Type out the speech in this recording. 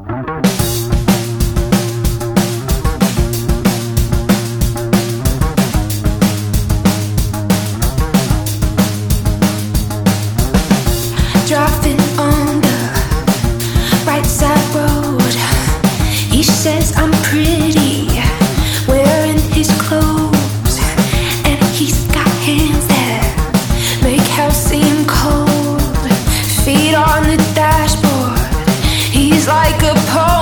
Driving on the right side road, he says I'm pretty, wearing his clothes, and he's got hands that make hell seem cold. Feet on the dashboard, he's like a poet.